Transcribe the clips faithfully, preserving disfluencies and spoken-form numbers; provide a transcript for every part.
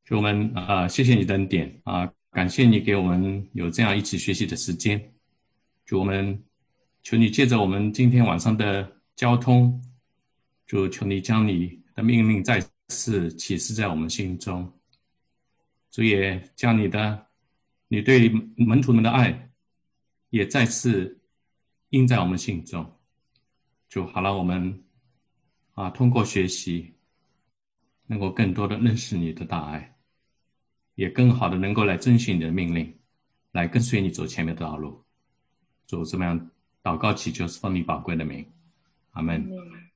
主我们啊、呃谢谢你的恩典啊、感谢你给我们有这样一起学习的时间。主我们求你借着我们今天晚上的交通，主求你将你的命令再次启示在我们心中。主也将你的你对门徒们的爱也再次印在我们心中。主好了，我们啊通过学习能够更多的认识你的大爱，也更好的能够来遵循你的命令，来跟随你走前面的道路。主这么样祷告祈求是奉你宝贵的名，阿门。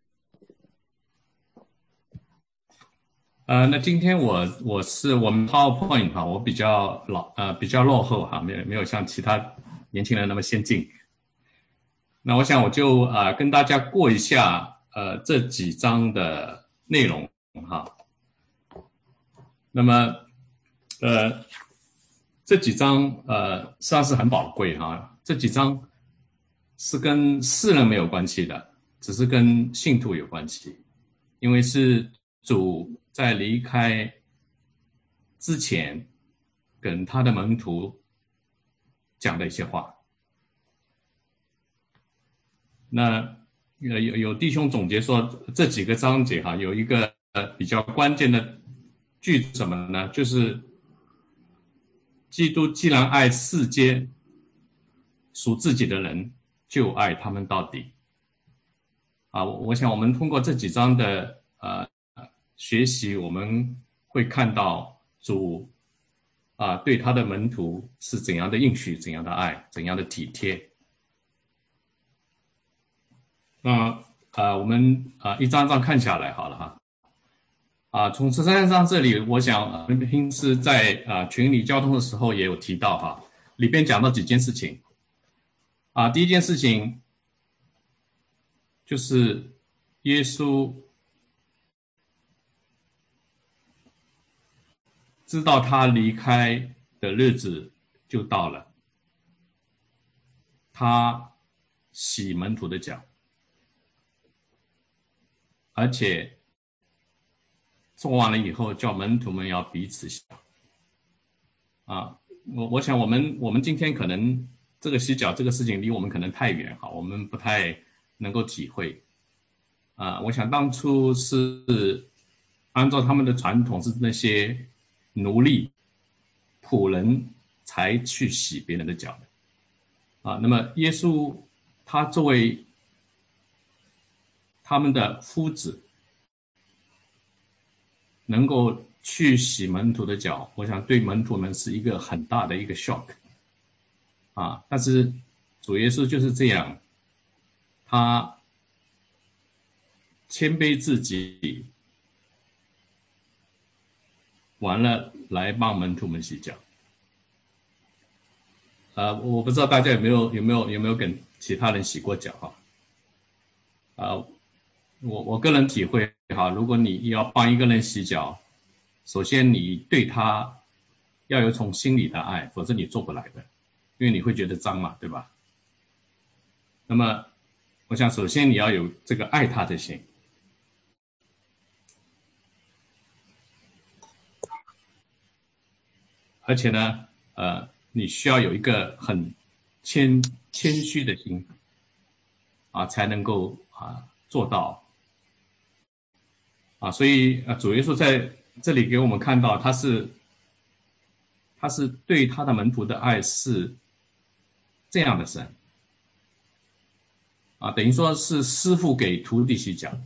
呃，那今天我我是我们 PowerPoint 哈，我比较老呃比较落后哈，没有没有像其他年轻人那么先进。那我想我就呃跟大家过一下呃这几章的内容哈。那么呃这几章呃实际上是很宝贵哈，这几章是跟世人没有关系的，只是跟信徒有关系，因为是主在离开之前跟他的门徒讲的一些话。那有有弟兄总结说，这几个章节哈，有一个比较关键的句子什么呢？就是基督既然爱世间属自己的人，就爱他们到底。啊，我想我们通过这几章的呃学习，我们会看到主啊对他的门徒是怎样的应许，怎样的爱，怎样的体贴。那啊，我们啊一张张看下来好了哈。啊，从十三章这里，我想呃平时在啊群里交通的时候也有提到哈，里边讲到几件事情。啊，第一件事情就是耶稣知道他离开的日子就到了，他洗门徒的脚，而且做完了以后叫门徒们要彼此洗脚。啊，我我想我们我们今天可能这个洗脚这个事情离我们可能太远哈，我们不太能够体会。啊，我想当初是按照他们的传统，是那些奴隶仆人才去洗别人的脚的。啊，那么耶稣他作为他们的夫子，能够去洗门徒的脚，我想对门徒们是一个很大的一个 shock 啊。但是主耶稣就是这样，他谦卑自己，完了来帮门徒们洗脚。呃，我不知道大家有没有有没有有没有跟其他人洗过脚哈？啊，我我个人体会哈，如果你要帮一个人洗脚，首先你对他要有从心里的爱，否则你做不来的，因为你会觉得脏嘛，对吧？那么我想首先你要有这个爱他的心，而且呢呃你需要有一个很谦谦虚的心啊，才能够啊做到啊。所以啊主耶稣在这里给我们看到，他是他是对他的门徒的爱是这样的深啊，等于说是师傅给徒弟洗脚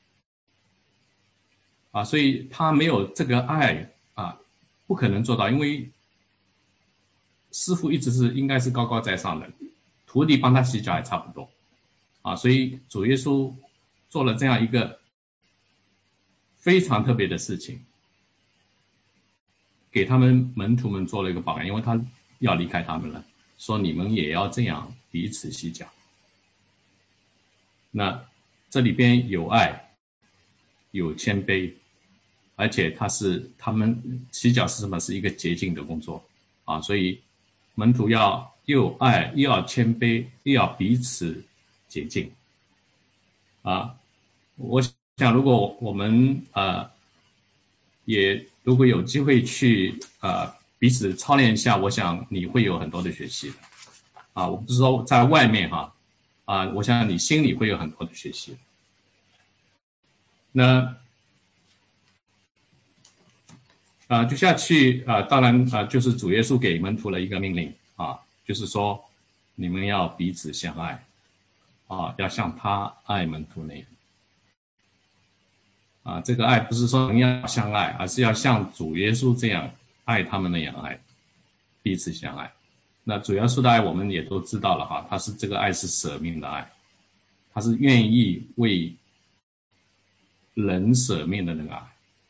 啊，所以他没有这个爱啊，不可能做到，因为师傅一直是应该是高高在上的，徒弟帮他洗脚也差不多啊，所以主耶稣做了这样一个非常特别的事情，给他们门徒们做了一个榜样，因为他要离开他们了，说你们也要这样彼此洗脚。那这里边有爱，有谦卑，而且他是他们洗脚是什么？是一个洁净的工作啊，所以门徒要又有爱，又要谦卑，又要彼此洁净啊。我想，如果我们呃也如果有机会去呃彼此操练一下，我想你会有很多的学习的啊。我不是说在外面哈啊，我想你心里会有很多的学习。那啊，接下去啊，当然啊，就是主耶稣给门徒了一个命令啊，就是说你们要彼此相爱啊，要像他爱门徒那样啊。这个爱不是说人要相爱，而是要像主耶稣这样爱他们那样爱，彼此相爱。那主耶稣的爱我们也都知道了哈，他是这个爱是舍命的爱，他是愿意为人舍命的那个爱。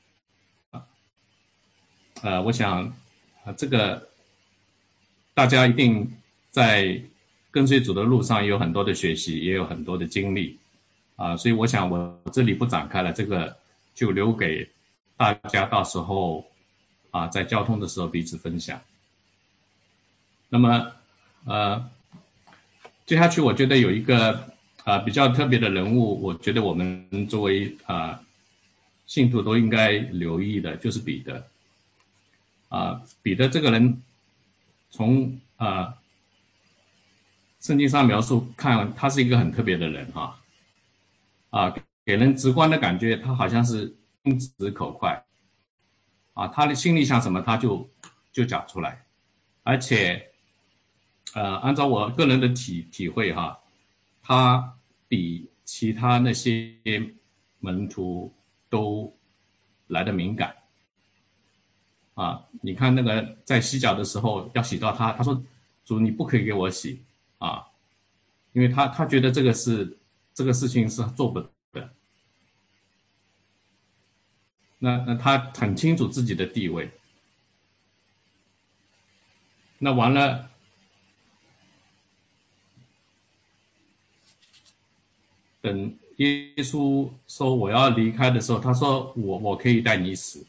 呃，我想，啊，这个大家一定在跟随主的路上也有很多的学习，也有很多的经历，啊，所以我想我这里不展开了，这个就留给大家到时候啊在交通的时候彼此分享。那么，呃，接下去我觉得有一个啊比较特别的人物，我觉得我们作为啊信徒都应该留意的，就是彼得。啊，彼得这个人，从啊圣经上描述看，他是一个很特别的人哈，啊，给人直观的感觉，他好像是心直口快，啊，他的心里想什么，他就就讲出来，而且，呃，按照我个人的体体会哈，他比其他那些门徒都来得敏感。啊，你看那个在洗脚的时候要洗到他，他说：“主，你不可以给我洗啊，因为他他觉得这个是这个事情是做不的。那那他很清楚自己的地位。那完了，等耶稣说我要离开的时候，他说我我可以带你死。”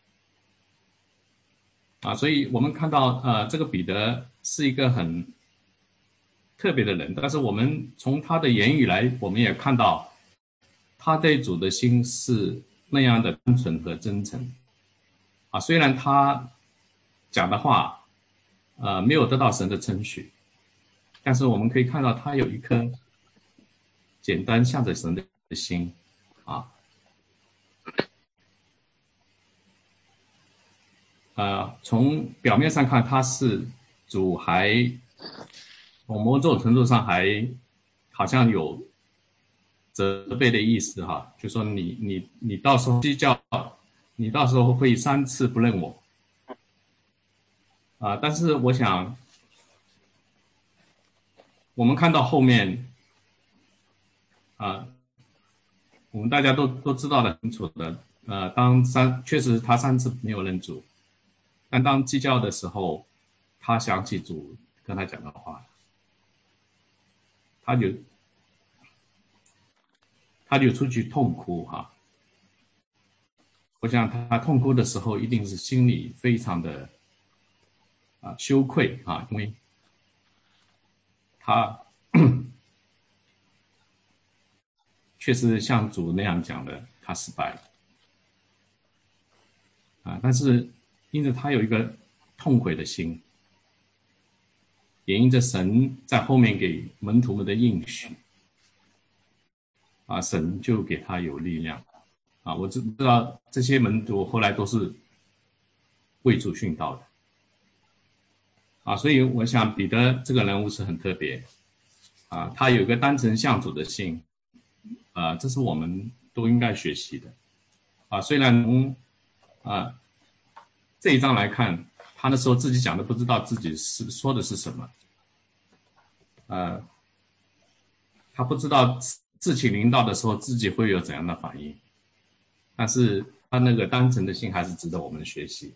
啊，所以我们看到，呃，这个彼得是一个很特别的人，但是我们从他的言语来，我们也看到他对主的心是那样的单纯和真诚。啊，虽然他讲的话，呃，没有得到神的称许，但是我们可以看到他有一颗简单向着神的心，啊。呃，从表面上看，他是主还从某种程度上还好像有责备的意思哈，就说你你你到时候计较，你到时候会三次不认我啊、呃。但是我想，我们看到后面啊、呃，我们大家都都知道的很清楚的，呃，当三确实他三次没有认主。但当计较的时候，他想起主跟他讲的话，他就他就出去痛哭哈。我想他痛哭的时候，一定是心里非常的啊羞愧啊，因为他确实像主那样讲的，他失败了啊。但是因着他有一个痛悔的心，也因着神在后面给门徒们的应许，啊，神就给他有力量，啊，我知道这些门徒后来都是为主殉道的，啊，所以我想彼得这个人物是很特别，啊，他有一个单纯向主的心，啊，这是我们都应该学习的，啊，虽然从啊。这一章来看，他那时候自己讲的不知道自己是说的是什么，呃，他不知道自己临到的时候自己会有怎样的反应，但是他那个单纯的心还是值得我们学习。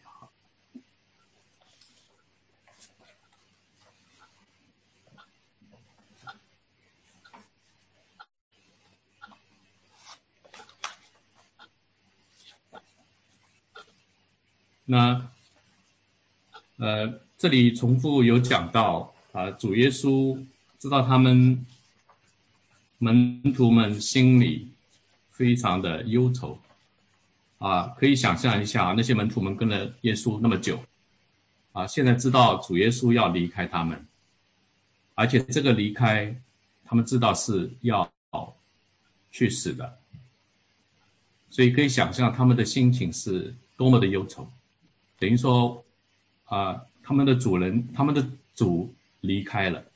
那呃，这里重复有讲到啊、呃，主耶稣知道他们门徒们心里非常的忧愁啊，可以想象一下，那些门徒们跟了耶稣那么久啊，现在知道主耶稣要离开他们，而且这个离开，他们知道是要去死的，所以可以想象他们的心情是多么的忧愁。等于说，啊，他们的主人，他们的主离开了。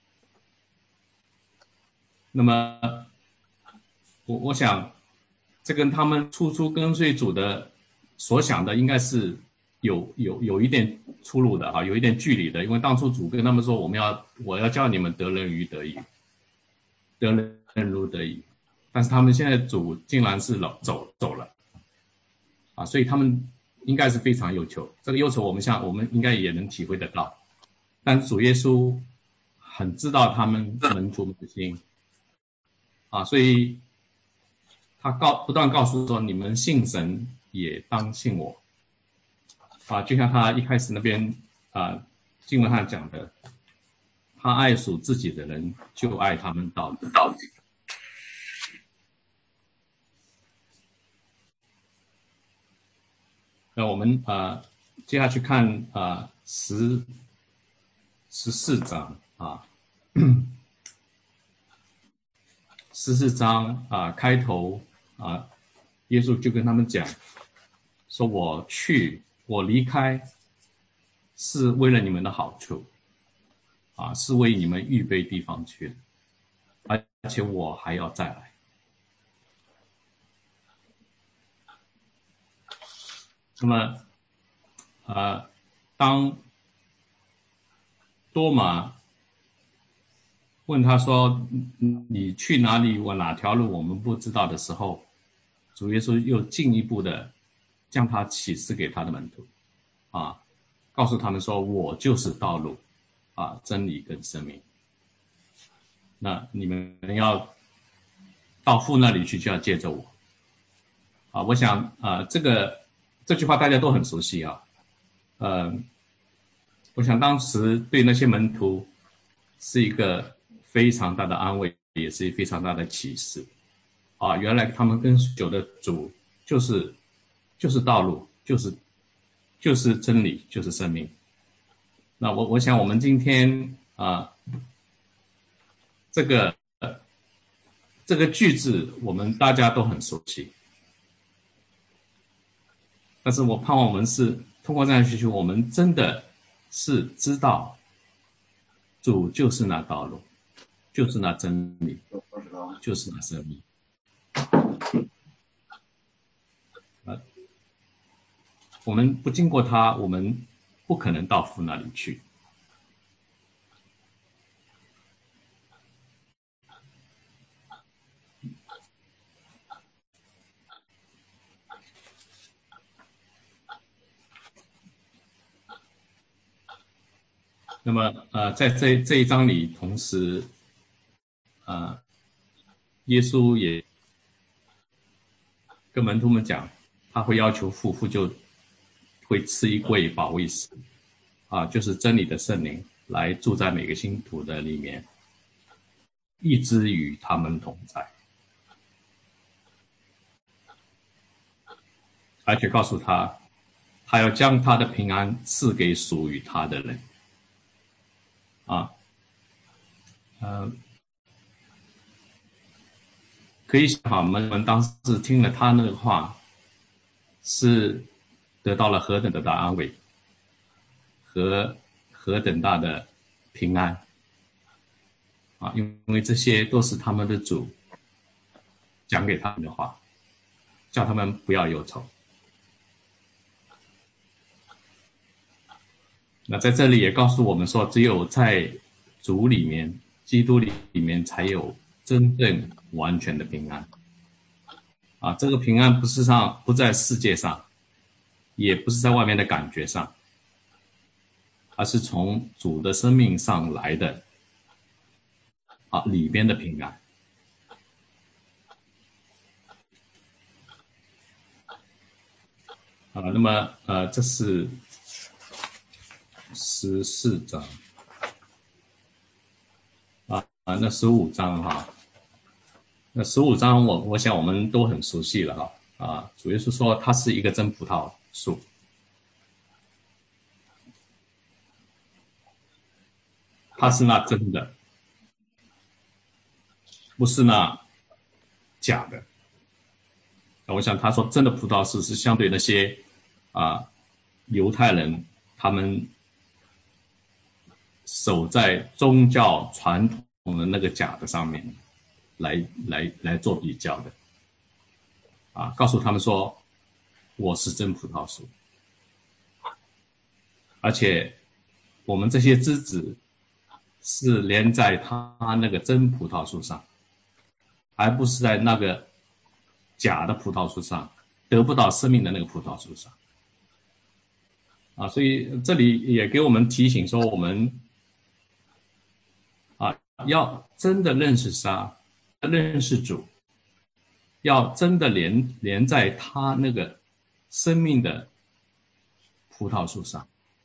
那么，我我想，这跟他们初初跟随主的所想的应该是有有有一点出入的啊，有一点距离的。因为当初主跟他们说，我们要我要叫你们得人如得鱼，得人如得鱼。但是他们现在主竟然是走走了，啊，所以他们应该是非常忧愁。这个忧愁，我们像我们应该也能体会得到。但主耶稣很知道他们门徒们的心，啊，所以他告不断告诉说：你们信神也当信我。啊，就像他一开始那边啊经文上讲的，他爱属自己的人，就爱他们到底。到底。那我们啊，接下去看啊十十四章啊，十四章啊开头啊，耶稣就跟他们讲，说我去，我离开，是为了你们的好处，啊，是为你们预备地方去的，而且我还要再来。那么，呃，当多马问他说：“你去哪里？我哪条路我们不知道”的时候，主耶稣又进一步的将他启示给他的门徒，啊，告诉他们说：“我就是道路，啊，真理跟生命。那你们要到父那里去，就要借着我。”啊，我想啊，这个。这句话大家都很熟悉啊，呃，我想当时对那些门徒是一个非常大的安慰，也是非常大的启示啊！原来他们跟随的主就是就是道路，就是就是真理，就是生命。那我我想我们今天啊，这个这个句子我们大家都很熟悉。但是我盼望我们是通过这样的学习，我们真的是知道主就是那道路，就是那真理，就是那生命。啊，我们不经过他，我们不可能到父那里去。那么，呃，在这这一章里，同时，呃，耶稣也跟门徒们讲，他会要求父，父就会赐一位保惠师，啊，就是真理的圣灵，来住在每个信徒的里面，一直与他们同在，而且告诉他，他要将他的平安赐给属于他的人。啊，呃，可以想我们我们当时听了他那个话，是得到了何等的大安慰，和何等大的平安啊！因为这些都是他们的主讲给他们的话，叫他们不要忧愁。那在这里也告诉我们说，只有在主里面，基督里面才有真正完全的平安。啊，这个平安不是上不在世界上，也不是在外面的感觉上，而是从主的生命上来的，啊，里边的平安。啊，那么呃，这是十四章啊啊，那十五章哈，那十五章我我想我们都很熟悉了哈啊，主耶稣说他是一个真葡萄树，他是那真的，不是那假的。我想他说真的葡萄树是相对那些啊犹太人他们守在宗教传统的那个假的上面来来来做比较的啊，告诉他们说我是真葡萄树，而且我们这些枝子是连在他那个真葡萄树上，而不是在那个假的葡萄树上，得不到生命的那个葡萄树上啊。所以这里也给我们提醒说，我们啊要真的认识他，认识主，要真的连连在他那个生命的葡萄树上，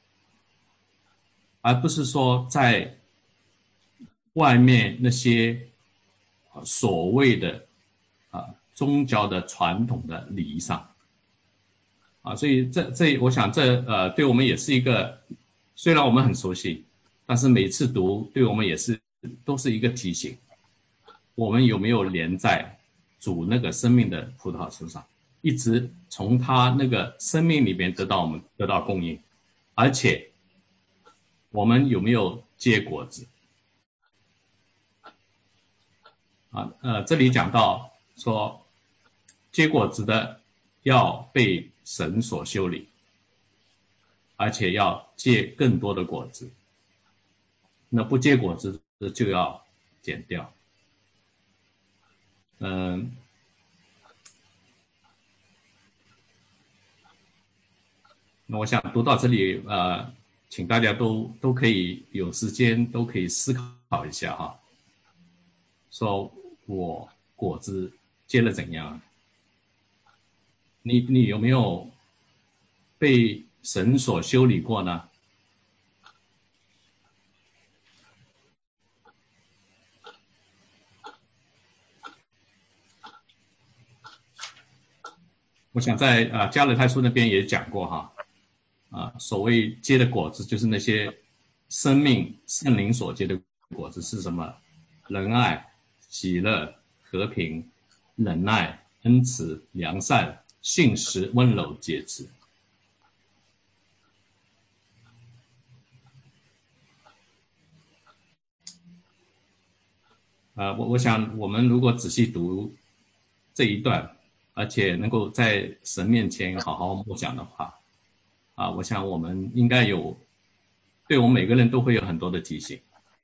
而不是说在外面那些所谓的啊宗教的传统的礼仪上啊。所以这这我想这呃对我们也是一个，虽然我们很熟悉，但是每次读对我们也是都是一个提醒，我们有没有连在主那个生命的葡萄树上，一直从他那个生命里边得到我们得到供应，而且我们有没有结果子啊？呃，这里讲到说，结果子的要被神所修理，而且要结更多的果子。那不结果子的就要剪掉。嗯，那我想读到这里，呃，请大家都都可以有时间，都可以思考一下哈，说我果子结了怎样？你你有没有被神所修理过呢？我想在啊加勒泰书那边也讲过哈，啊，所谓结的果子，就是那些生命圣灵所结的果子是什么？仁爱、喜乐、和平、忍耐、恩慈、良善、信实、温柔、节制。啊，我我想我们如果仔细读这一段，而且能够在神面前好好默想的话，啊，我想我们应该有，对我们每个人都会有很多的提醒。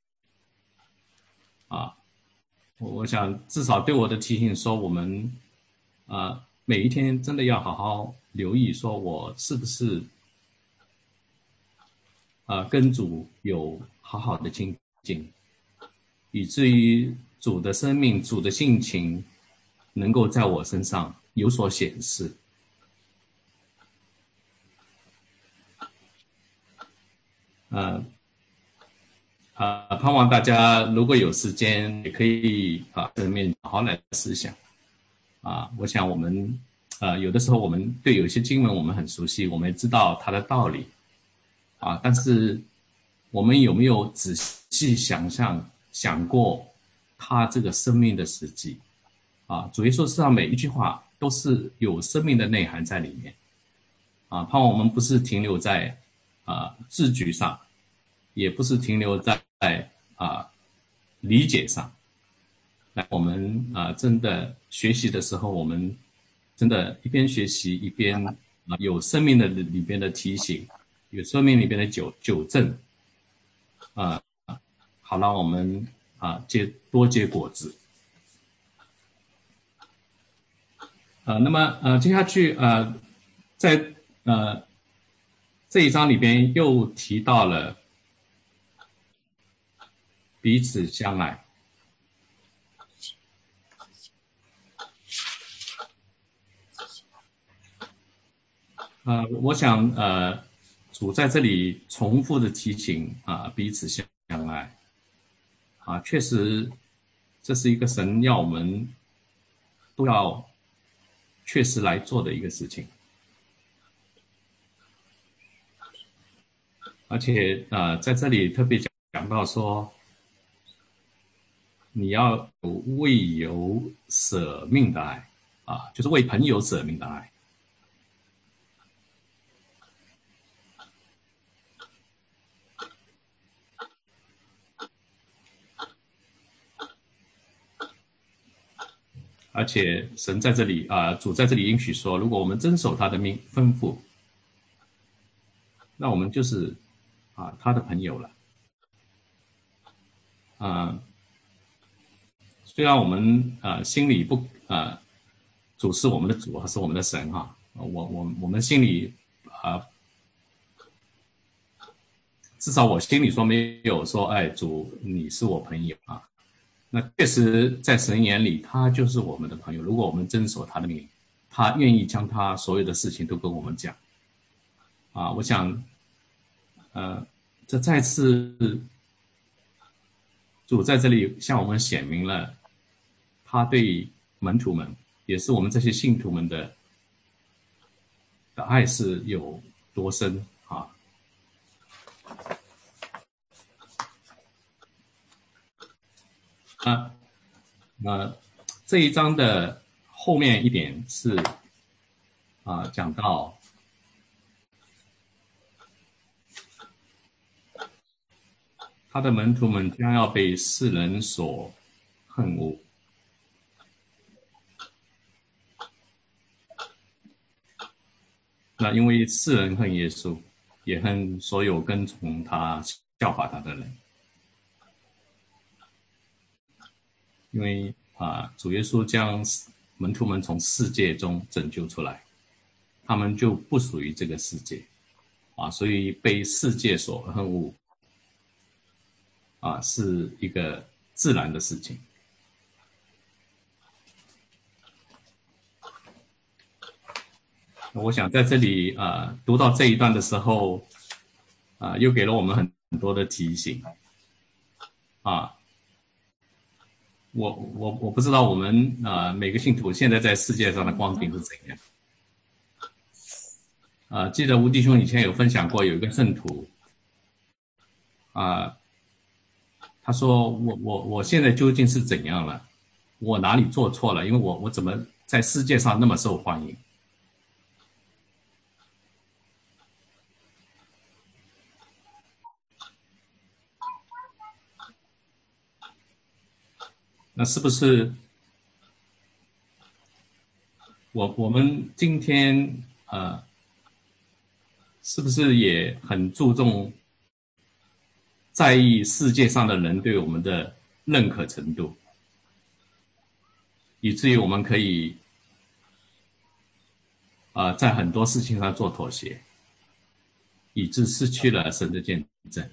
啊，我想至少对我的提醒说，我们啊每一天真的要好好留意，说我是不是啊跟主有好好的亲近，以至于主的生命、主的性情能够在我身上有所显示。呃啊，盼望大家如果有时间，也可以啊正面好好来思想啊。我想我们呃有的时候我们对有些经文我们很熟悉，我们也知道它的道理啊，但是我们有没有仔细想象想过他这个生命的实际啊？主耶稣身上每一句话都是有生命的内涵在里面啊。盼望我们不是停留在啊字句上，也不是停留在啊理解上。来，我们啊真的学习的时候，我们真的一边学习一边啊有生命的里边的提醒，有生命里边的纠纠正啊，好让我们啊结多结果子。呃，那么呃接下去呃在呃这一章里边又提到了彼此相爱。呃，我想呃主在这里重复的提醒啊彼此相爱啊，确实这是一个神要我们都要确实来做的一个事情。而且呃，在这里特别讲讲到说，你要有为友舍命的爱啊，就是为朋友舍命的爱。而且神在这里啊、呃，主在这里应许说，如果我们遵守他的命吩咐，那我们就是啊他的朋友了。啊、呃，虽然我们呃心里不呃主是我们的主，还是我们的神哈，我我我们心里啊、呃，至少我心里说没有说，哎，主你是我朋友啊。那确实，在神眼里，他就是我们的朋友。如果我们遵守他的命令，他愿意将他所有的事情都跟我们讲。啊，我想，呃，这再次主在这里向我们显明了他对门徒们，也是我们这些信徒们的的爱是有多深啊。啊，呃，这一章的后面一点是啊，讲到他的门徒们将要被世人所恨恶。那因为世人恨耶稣，也恨所有跟从他、效法他的人。因为啊，主耶稣将门徒们从世界中拯救出来，他们就不属于这个世界啊，所以被世界所恨恶啊，是一个自然的事情。我想在这里啊，读到这一段的时候啊，又给了我们很多的提醒啊。我我我不知道我们啊每个信徒现在在世界上的光景是怎样。啊，记得吴弟兄以前有分享过，有一个圣徒啊，他说我我我现在究竟是怎样了？我哪里做错了？因为我我怎么在世界上那么受欢迎？那是不是我我们今天呃，是不是也很注重在意世界上的人对我们的认可程度，以至于我们可以啊、呃、在很多事情上做妥协，以致失去了神的见证。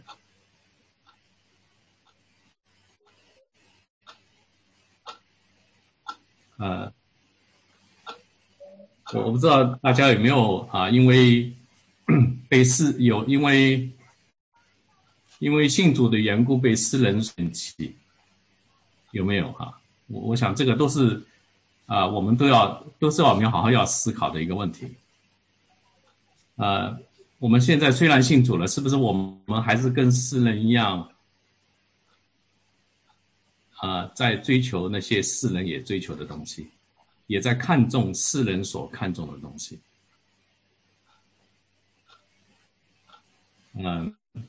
呃，我我不知道大家有没有啊，因为被世有因为因为信主的缘故被世人嫌弃，有没有哈？我我想这个都是啊、呃，我们都要都是我们要好好要思考的一个问题。呃，我们现在虽然信主了，是不是我们还是跟世人一样啊、呃，在追求那些世人也追求的东西，也在看重世人所看重的东西？嗯、呃，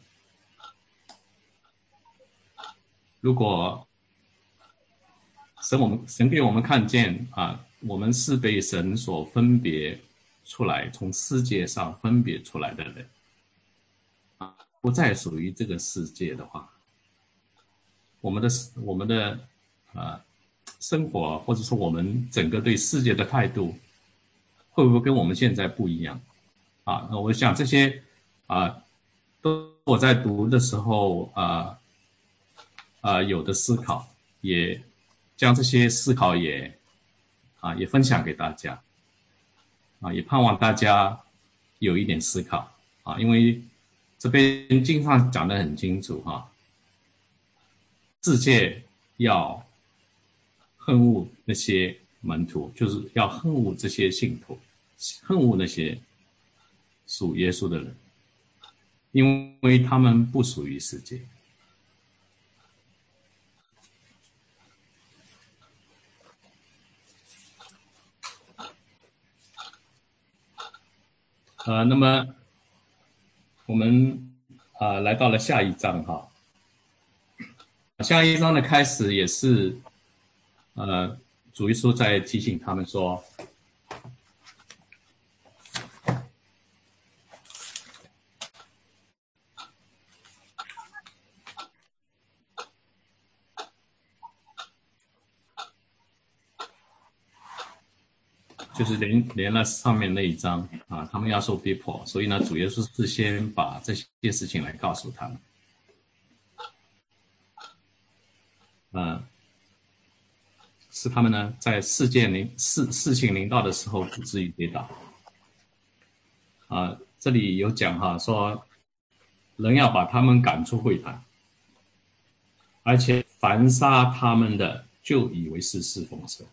如果神我们神给我们看见啊，我们是被神所分别出来，从世界上分别出来的人啊，不再属于这个世界的话，我们的我们的啊生活，或者说我们整个对世界的态度，会不会跟我们现在不一样啊？那我想这些啊，都我在读的时候啊啊有的思考，也将这些思考也啊也分享给大家啊，也盼望大家有一点思考啊，因为这边经上讲得很清楚哈、啊，世界要恨恶那些门徒，就是要恨恶这些信徒，恨恶那些属耶稣的人，因为他们不属于世界。呃，那么我们啊、呃、来到了下一章哈，下一章的开始也是呃主耶稣在提醒他们说，就是连连了上面那一章啊，他们要受逼迫，所以呢，主耶稣是先把这些事情来告诉他们。呃，使他们呢在事件临事事情临到的时候不至于跌倒。啊，这里有讲哈，说人要把他们赶出会堂，而且凡杀他们的，就以为是侍奉神。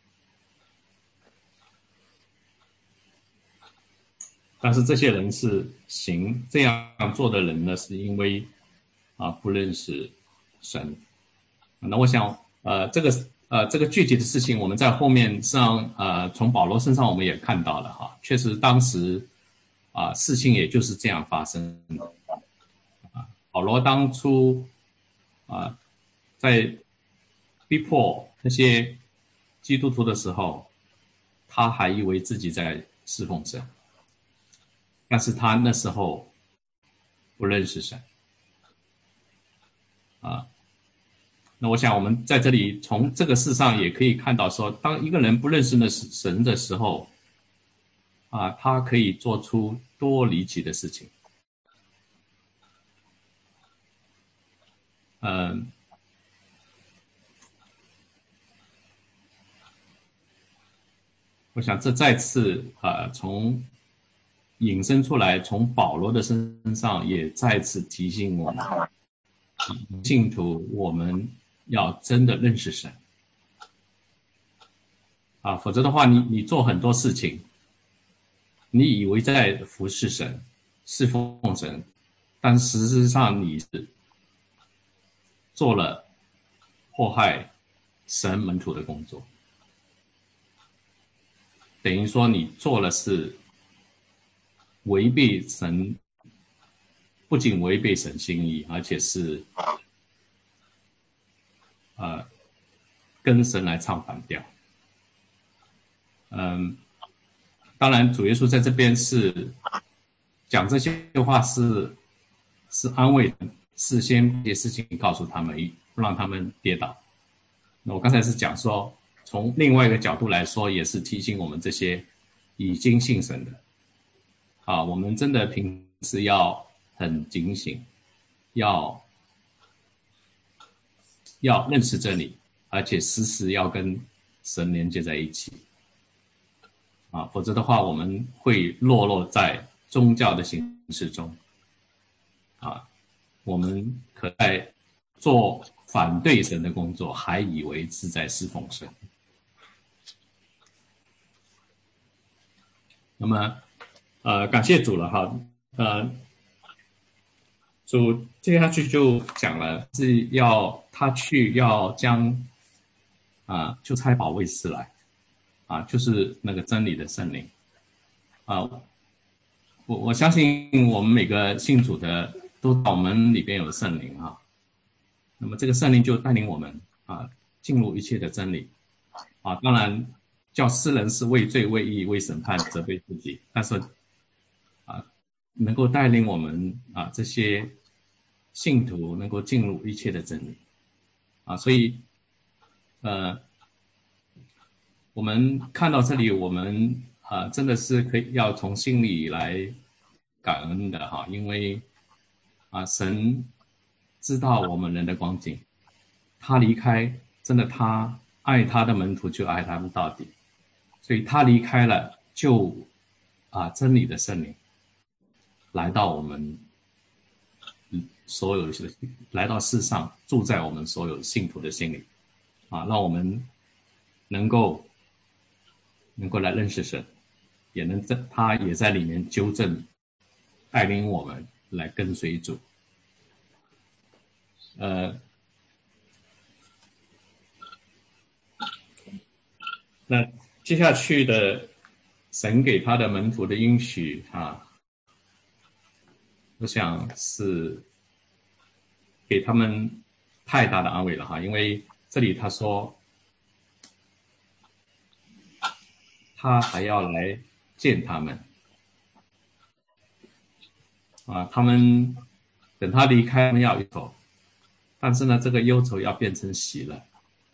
但是这些人是行这样做的人呢，是因为啊不认识神。那我想，呃，这个呃这个具体的事情，我们在后面上呃从保罗身上我们也看到了哈，确实当时啊事情也就是这样发生的。啊，保罗当初啊在逼迫那些基督徒的时候，他还以为自己在侍奉神。但是他那时候不认识神啊。那我想我们在这里从这个事上也可以看到说，当一个人不认识那神的时候啊，他可以做出多离奇的事情。嗯，我想这再次啊从引申出来，从保罗的身上也再次提醒我们，信徒我们要真的认识神啊，否则的话你，你你做很多事情，你以为在服侍神、侍奉神，但实质上你是做了祸害神门徒的工作，等于说你做了是违背神，不仅违背神心意，而且是呃跟神来唱反调。嗯，当然主耶稣在这边是讲这些话是是安慰人，事先把些事情告诉他们，不让他们跌倒。那我刚才是讲说，从另外一个角度来说，也是提醒我们这些已经信神的啊，我们真的平时要很警醒，要要认识真理，而且时时要跟神连接在一起啊，否则的话，我们会落落在宗教的形式中啊，我们可在做反对神的工作，还以为是在侍奉神。那么，呃，感谢主了哈，呃，主接下去就讲了，是要他去要将啊，就差保惠师来啊，就是那个真理的圣灵啊，我我相信我们每个信主的都知道我们里边有圣灵啊，那么这个圣灵就带领我们啊进入一切的真理啊，当然叫世人是为罪为义为审判责备自己，但是啊能够带领我们啊这些信徒能够进入一切的真理啊，所以呃我们看到这里，我们啊真的是可以要从心里来感恩的哈，因为啊神知道我们人的光景，他离开真的他爱他的门徒就爱他们到底，所以他离开了就啊真理的圣灵来到我们所有的来到世上，住在我们所有信徒的心里啊，让我们能够能够来认识神，也能在他也在里面纠正、带领我们来跟随主。呃，那接下去的神给他的门徒的应许啊，我想是给他们太大的安慰了哈，因为这里他说他还要来见他们啊，他们等他离开，他们要忧愁，但是呢，这个忧愁要变成喜乐。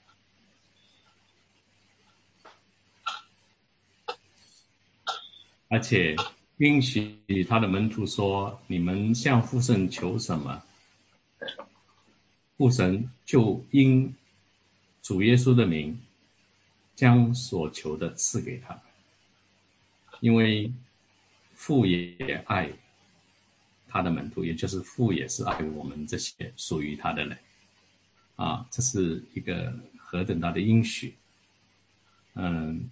而且允许他的门徒说：“你们向父神求什么，父神就因主耶稣的名，将所求的赐给他们。因为父也爱他的门徒，也就是父也是爱我们这些属于他的人啊，这是一个何等大的应许！嗯。”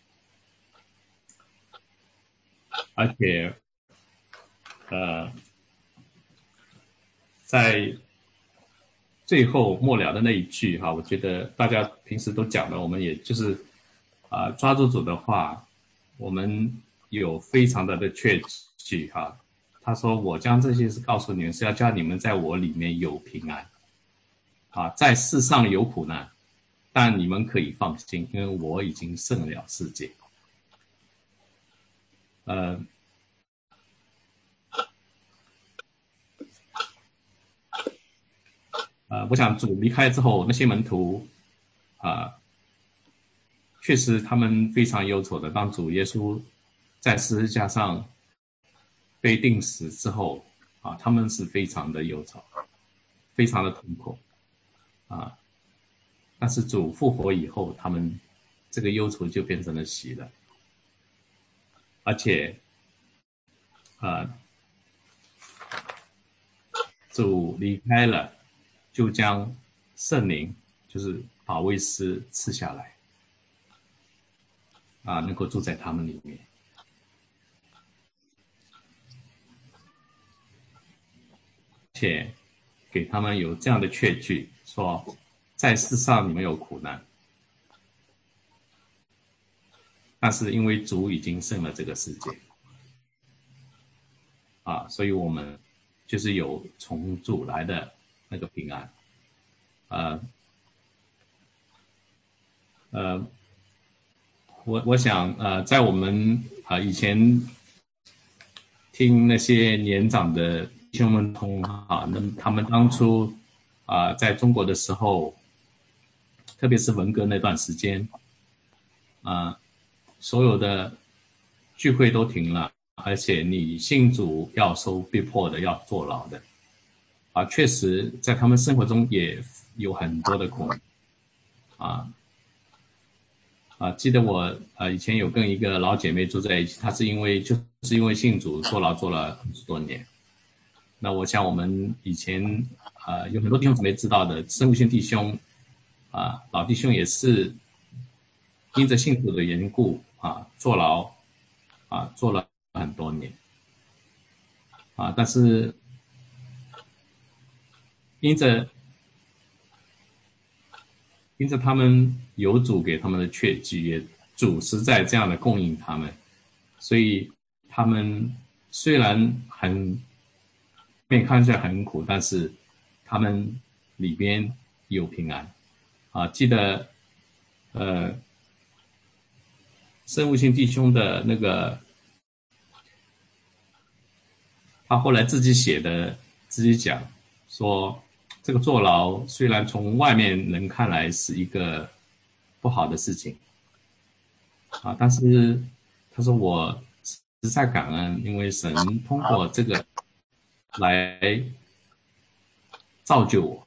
而且，呃，在最后末了的那一句哈，我觉得大家平时都讲的，我们也就是啊、呃、抓住主的话，我们有非常大的确据哈。他说：“我将这些事告诉你们，是要叫你们在我里面有平安啊，在世上有苦难，但你们可以放心，因为我已经胜了世界。”呃。呃，我想主离开之后，那些门徒啊、呃，确实他们非常忧愁的。当主耶稣在十字架上被钉死之后啊，他们是非常的忧愁，非常的痛苦啊。但是主复活以后，他们这个忧愁就变成了喜乐，而且啊，主离开了，就将圣灵，就是保惠师赐下来，啊，能够住在他们里面，且给他们有这样的确据，说在世上你们有苦难，但是因为主已经胜了这个世界，啊，所以我们就是有从主来的那个平安，呃呃，我我想呃，在我们啊、呃、以前听那些年长的弟兄们通啊，那他们当初啊、呃、在中国的时候，特别是文革那段时间，啊、呃，所有的聚会都停了，而且你信主要受逼迫的，要坐牢的，啊，确实在他们生活中也有很多的苦难，啊。啊，记得我呃以前有跟一个老姐妹住在一起，她是因为就是因为信主坐牢坐了很多年。那我想我们以前啊、呃、有很多弟兄姊妹知道的，生物性弟兄啊、老弟兄也是因着信主的缘故啊坐牢啊坐了很多年啊，但是因着因着他们有主给他们的确据，也主实在这样的供应他们，所以他们虽然很面看起来很苦，但是他们里边有平安啊。记得呃，生物性弟兄的那个，他后来自己写的，自己讲说，这个坐牢虽然从外面人看来是一个不好的事情啊，但是他说我实在感恩，因为神通过这个来造就我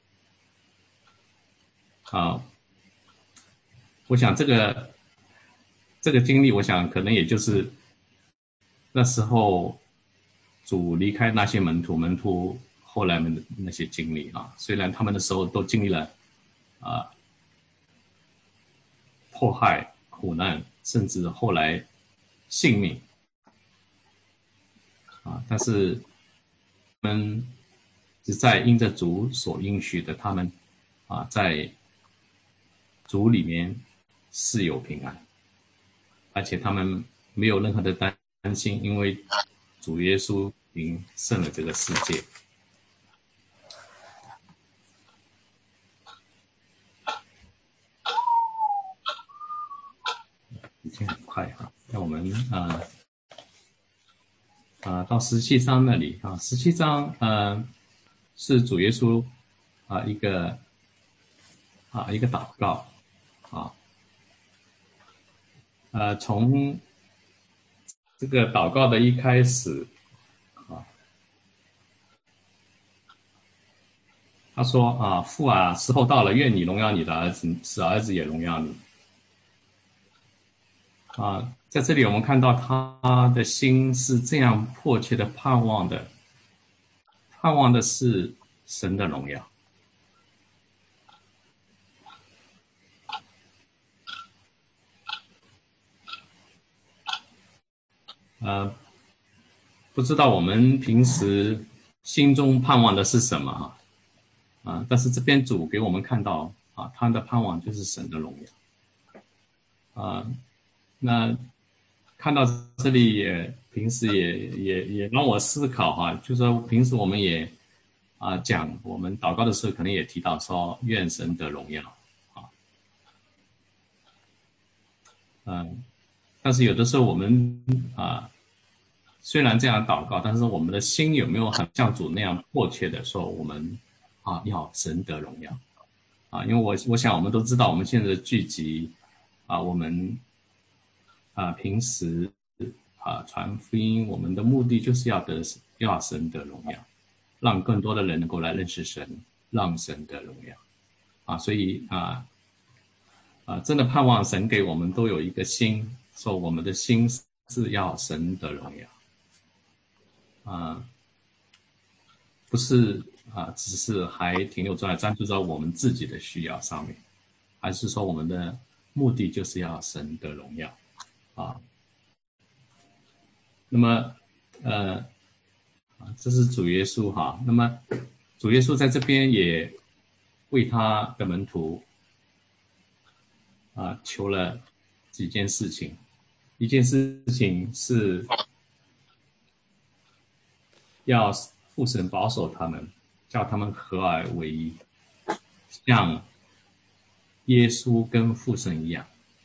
啊。我想这个这个经历，我想可能也就是那时候主离开那些门徒，门徒后来的那些经历啊，虽然他们的时候都经历了啊迫害、苦难， 甚至后来性命啊，但是他们是在因着主所应许的，他们啊在主里面是有平安，而且他们没有任何的担心，因为主耶稣已经胜了这个世界。已经很快哈，那我们啊啊到十七章那里啊，十七章呃是主耶稣啊一个啊一个祷告啊，呃从这个祷告的一开始啊，他说啊，父啊，时候到了，愿你荣耀你的儿子，使儿子也荣耀你。啊，在这里我们看到他的心是这样迫切的盼望的，盼望的是神的荣耀。呃，不知道我们平时心中盼望的是什么啊？啊，但是这边主给我们看到啊，他的盼望就是神的荣耀。啊，那看到这里也平时也也也让我思考哈、啊，就是说平时我们也啊讲我们祷告的时候，可能也提到说愿神的荣耀啊，嗯，但是有的时候我们啊虽然这样祷告，但是我们的心有没有很像主那样迫切的说我们啊要神的荣耀啊？因为我我想我们都知道我们现在的聚集啊，我们啊平时啊传福音，我们的目的就是要得要神的荣耀，让更多的人能够来认识神，让神的荣耀啊，所以啊啊真的盼望神给我们都有一个心，说我们的心是要神的荣耀。啊，不是啊，只是还停留在专注在我们自己的需要上面，还是说我们的目的就是要神的荣耀啊？那么，呃，这是主耶稣哈。那么，主耶稣在这边也为他的门徒啊求了几件事情，一件事情是要父神保守他们，叫他们合而为一，像耶稣跟父神一样。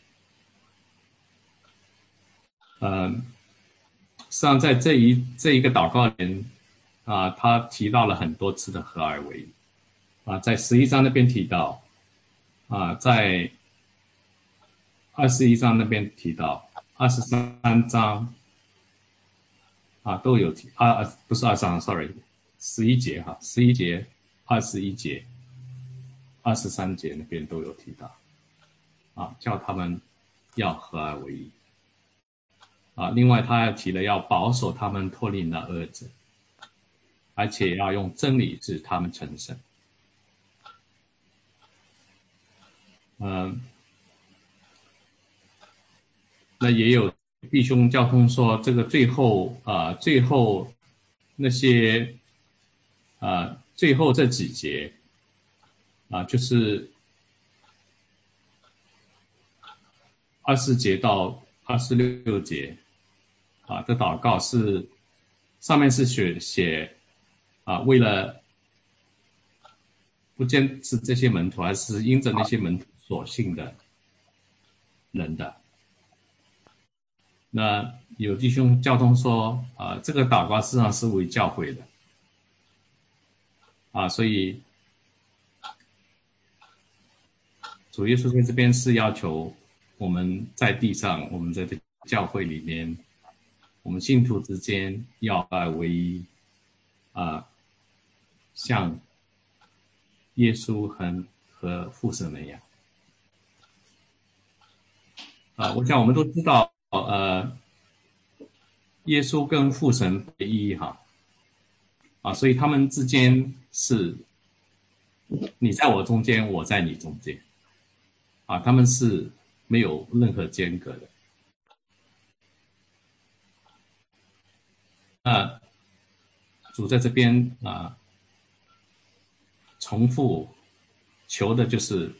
呃，实际上在这一这一个祷告里啊，他提到了很多次的合而为一啊，在十一章那边提到啊，在二十一章那边提到，二十三章啊都有提啊，不是二十三 ，sorry， 十一节哈，十一节、二十一节、二十三节那边都有提到啊，叫他们要合而为一啊。另外，他还提了要保守他们脱离那恶者，而且要用真理使他们成圣。嗯，那也有弟兄交通说，这个最后啊、呃，最后那些啊、呃，最后这几节啊、呃，就是二十节到二十六节啊的祷告是上面是写写啊，为了不坚持这些门徒，还是因着那些门徒所信的人的。那有弟兄交通说啊，这个祷告事实上是为教会的啊，所以主耶稣在这边是要求我们在地上，我们在这教会里面，我们信徒之间要合而为一啊，像耶稣和和父神一样啊。我想我们都知道，呃，耶稣跟父神为一哈啊，所以他们之间是你在我中间，我在你中间啊，他们是没有任何间隔的那主在这边啊，重复求的就是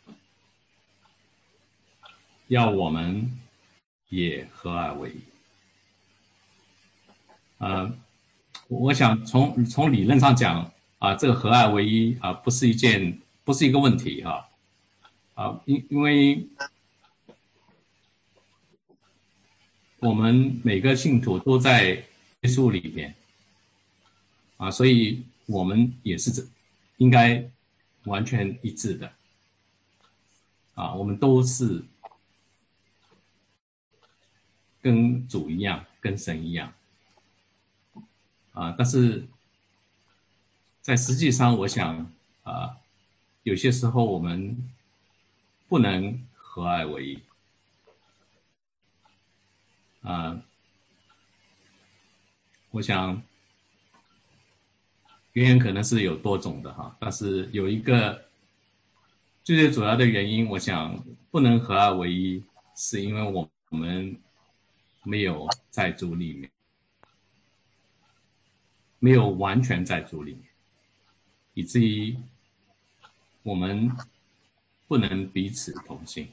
要我们也合而为一。呃，我想从从理论上讲啊，这个合二为一啊，不是一件不是一个问题哈啊，因因为我们每个信徒都在耶稣里面啊，所以我们也是这应该完全一致的啊，我们都是跟主一样，跟神一样啊，但是在实际上，我想啊，有些时候我们不能合二为一啊，我想原因可能是有多种的哈，但是有一个最最主要的原因，我想不能合二为一，是因为我们没有在主里面，没有完全在主里面，以至于我们不能彼此同心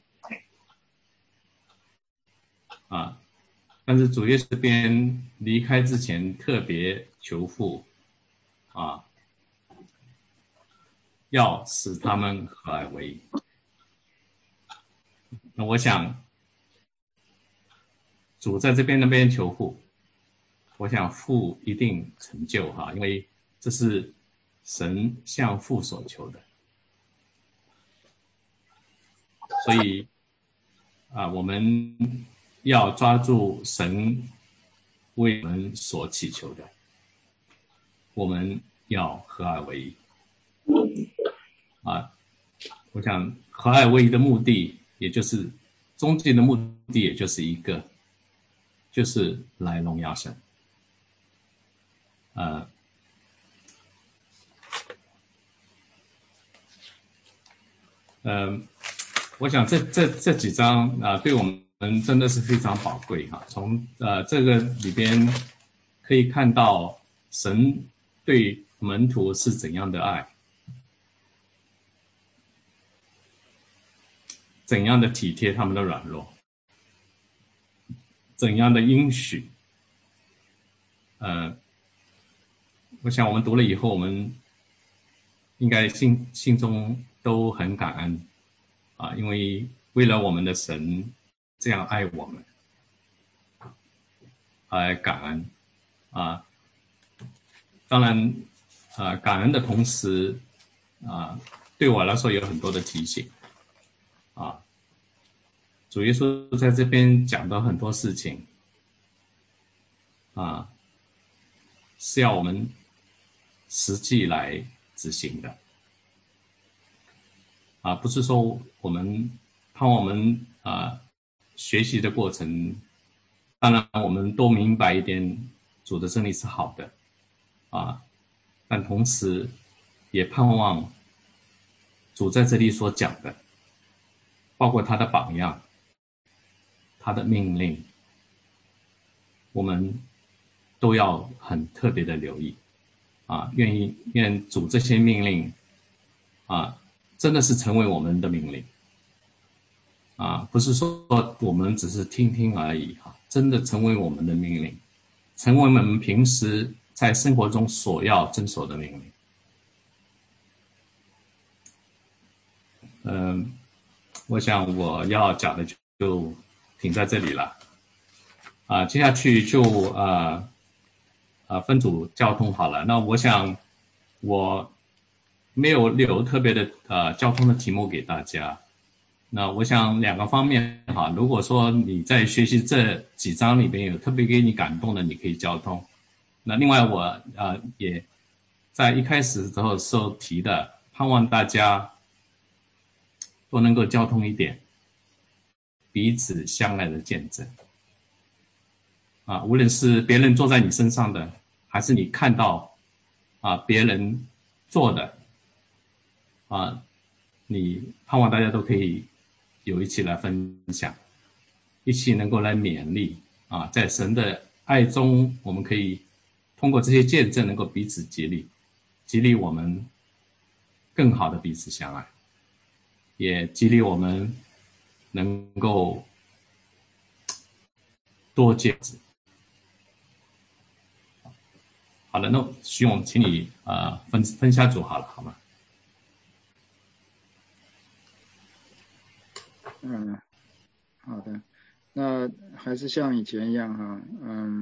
啊。但是主耶稣这边离开之前特别求父啊，要使他们合而为一。那我想主在这边那边求父，我想父一定成就哈，因为这是神向父所求的，所以啊，我们要抓住神为我们所祈求的，我们要合而为一啊。我想合二为一的目的，也就是终极的目的，也就是一个，就是来荣耀神。呃，呃，我想这这这几章啊、呃，对我们真的是非常宝贵哈。从呃这个里边可以看到神对门徒是怎样的爱，怎样的体贴他们的软弱，怎样的应许。呃，我想我们读了以后，我们应该心心中都很感恩啊，因为为了我们的神这样爱我们，而感恩啊。当然啊，感恩的同时啊，对我来说有很多的提醒啊。主耶稣在这边讲到很多事情啊，是要我们实际来执行的啊，不是说我们盼望我们啊学习的过程，当然我们都明白一点主的真理是好的啊，但同时也盼望主在这里所讲的，包括他的榜样，他的命令，我们都要很特别的留意啊，愿意愿主这些命令啊，真的是成为我们的命令啊，不是说我们只是听听而已哈、啊，真的成为我们的命令，成为我们平时在生活中所要遵守的命令。嗯、呃，我想我要讲的就停在这里了啊，接下去就啊啊分组交通好了。那我想我没有留特别的呃交通的题目给大家。那我想两个方面哈，如果说你在学习这几章里边有特别给你感动的，你可以交通。那另外我呃也在一开始的时候时候提的，盼望大家都能够交通一点彼此相爱的见证啊，无论是别人坐在你身上的，还是你看到啊别人做的啊，你盼望大家都可以有一起来分享，一起能够来勉励啊，在神的爱中，我们可以通过这些见证能够彼此激励，激励我们更好的彼此相爱，也激励我们能够多见子。好了，那徐勇，请你呃分分下组好了，好吗？ 嗯，好的，那还是像以前一样哈，嗯。